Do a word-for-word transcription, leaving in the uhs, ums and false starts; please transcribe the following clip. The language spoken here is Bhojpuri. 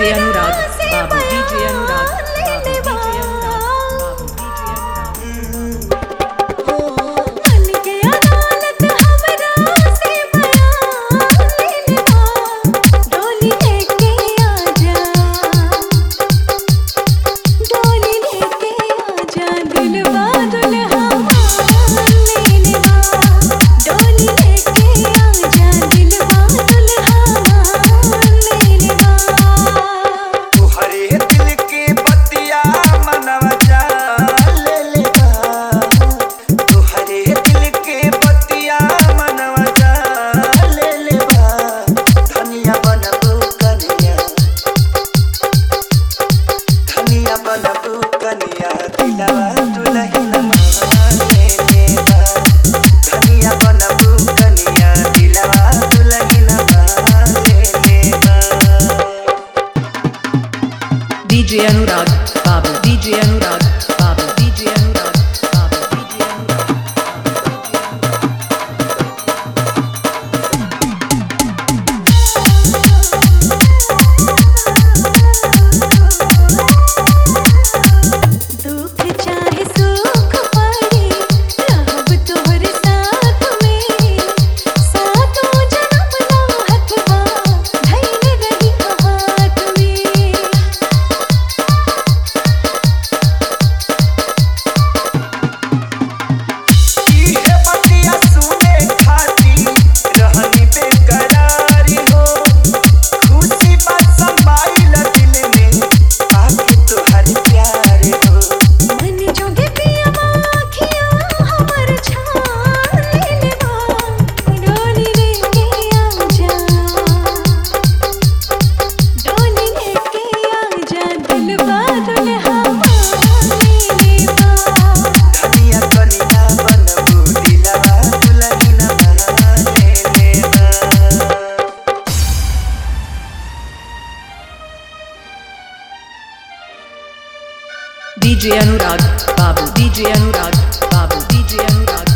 डीजे अनुराग बाबू डीजे अनुराग बाबू डीजे अनुराग बाबू डीजे अनुराग डीजे अनुराग बाबू डीजे अनुराग बाबू डीजे अनुराग बाबू डीजे दुख चाहे सुख पड़े रहब तोहर साथ में सातों जन्म ना हथवा धइल रही हाथ में डीजे अनुराग बाबू डीजे अनुराग बाबू डीजे अनुराग